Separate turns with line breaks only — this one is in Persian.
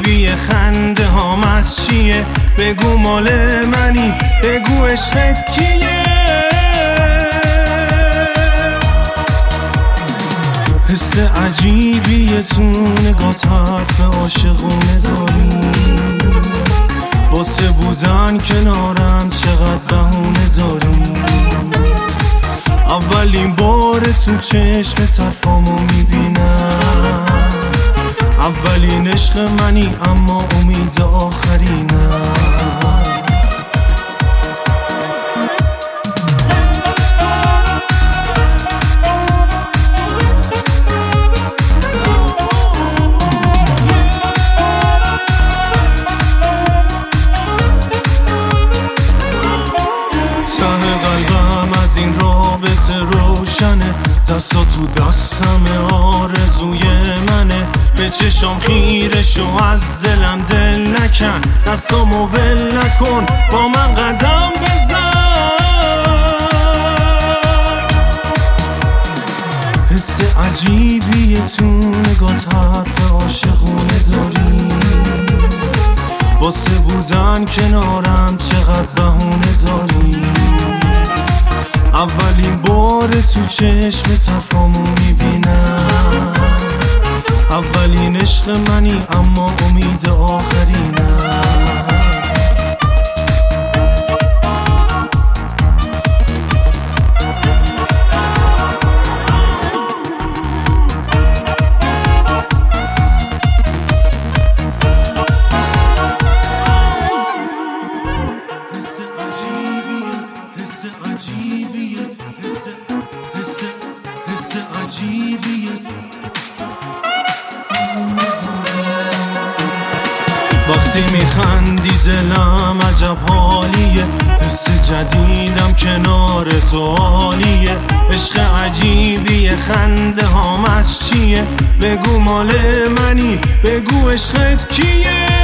عجیبیه، خنده هام از چیه؟ بگو مال منی، بگو عشقت کیه؟ حس عجیبیه تو نگات، حرف عاشقونه داری، واسه بودن کنارم چقدر بهونه داری. اولین بار تو چشم طرفامو میبینم، اولین عشق منی اما امید آخرینم. از این رابطه روشنه، دستا تو دستم آرزوی منه. به چشام خیره شو، از دلم دل نکن، دستامو ول نکن، با من قدم بزن. حس عجیبیه تو نگات، حرف عاشقونه داری، واسه بودن کنارم چقدر بهونه داری. اولین بار تو چشم طرفامو میبینم، اولین عشق منی اما امید آخرینم. وقتی میخندی دلم عجب حالیه، حس جدیدم کنار تو عالیه. عشق عجیبیه، خنده هام از چیه؟ بگو مال منی، بگو عشقت کیه؟